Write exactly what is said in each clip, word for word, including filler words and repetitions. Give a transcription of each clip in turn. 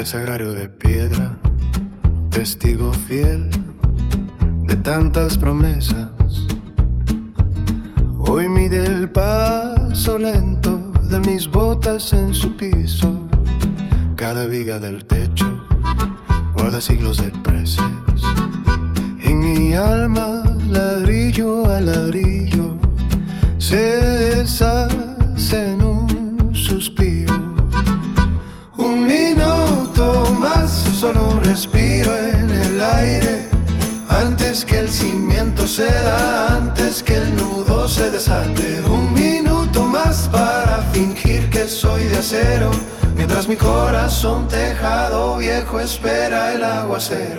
sagrario de piedra, testigo fiel de tantas promesas. Hoy mide el paso lento de mis botas en su piso. Cada viga del techo guarda siglos de precios. En mi alma, ladrillo a ladrillo, se deshace en un suspiro. Un minuto más, solo respiro en el aire, antes que el cimiento ceda, antes que el nudo se desate. Un minuto más para fingir que soy de acero, mientras mi corazón tejado viejo espera el aguacero.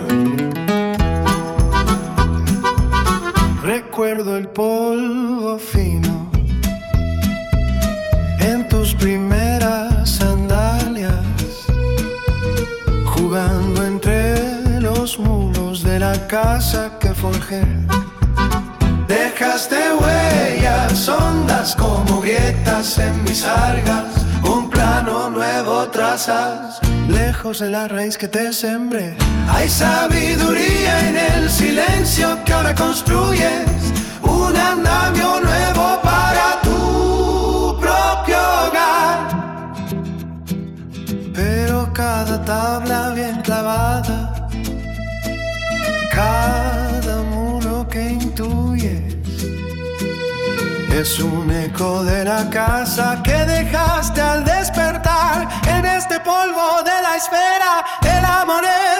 Recuerdo el polvo fino en tus primeras sandalias, jugando entre los muros de la casa que forjé. Dejaste huellas hondas como grietas en mis algas, un plano nuevo trazas, lejos de la raíz que te sembré. Hay sabiduría en el silencio que ahora construyes, un andamio nuevo para tu propio hogar. Pero cada tabla bien clavada, cada muro que intuyes, es un eco de la casa que dejaste al despertar en este polvo de la esfera de la moneda.